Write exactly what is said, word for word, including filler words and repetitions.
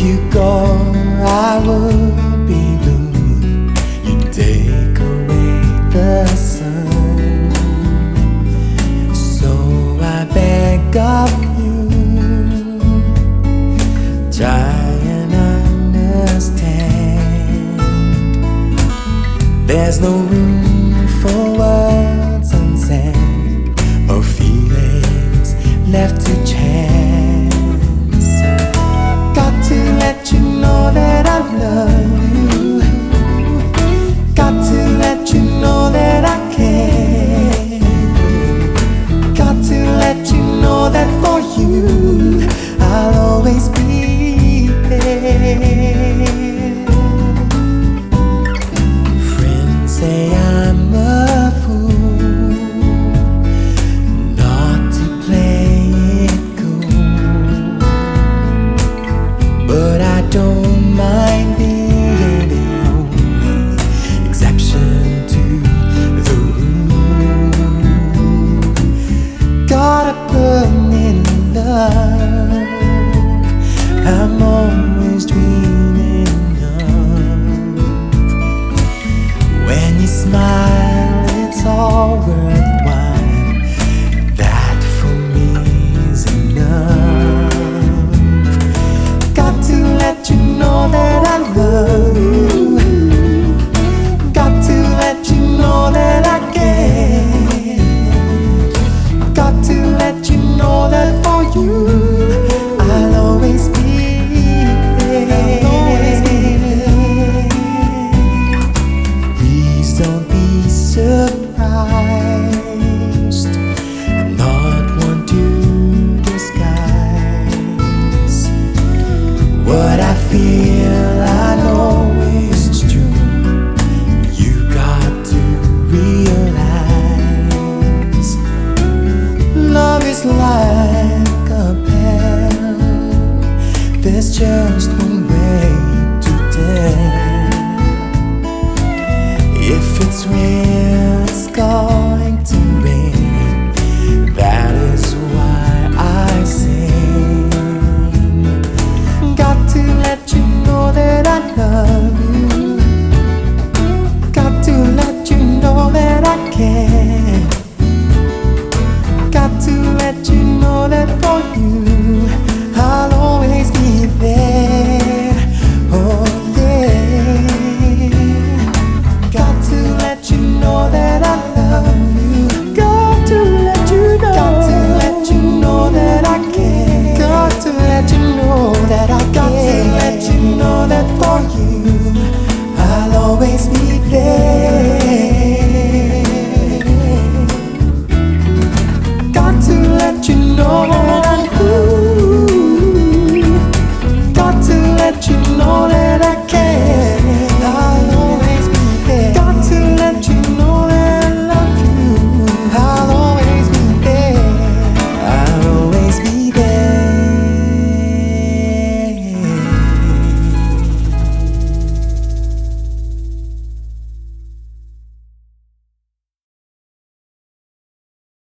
you go, I would be blue. You take away the sun, so I beg of you, try and understand. There's no room for words unsaid or feelings left to chance. Got to let you know that I love you. Got to let you know that I care. Got to let you know that for you I'll always be there. Friends say I'm a fool not to play it cool, but I don't mind being the only exception to the rule. Got a burning love I'm always dreaming of. When you smile, it's all worthwhile. That for me is enough. Got to let you know that I love you. Got to let you know that I care. Got to let you know that for you I'll always be there. Please don't be surprised. I'm not one to disguise what I feel. I know it's true. You got to realize love is like a pill. There's just one way to tell if it's real. It's going to rain. That